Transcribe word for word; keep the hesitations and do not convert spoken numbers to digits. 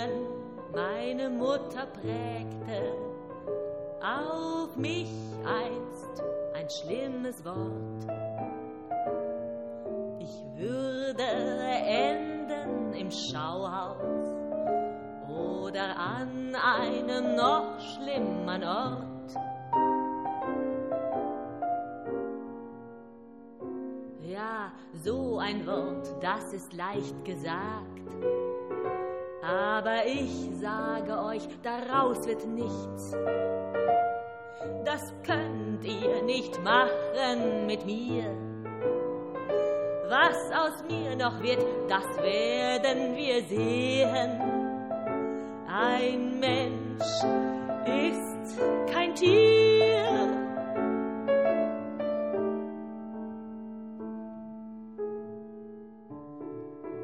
Leben meine Mutter prägte, auf mich einst ein schlimmes Wort. Ich würde enden im Schauhaus oder an einem noch schlimmern Ort. Ja, so ein Wort, das ist leicht gesagt, aber ich sage euch, daraus wird nichts. Das könnt ihr nicht machen mit mir. Was aus mir noch wird, das werden wir sehen. Ein Mensch ist kein Tier.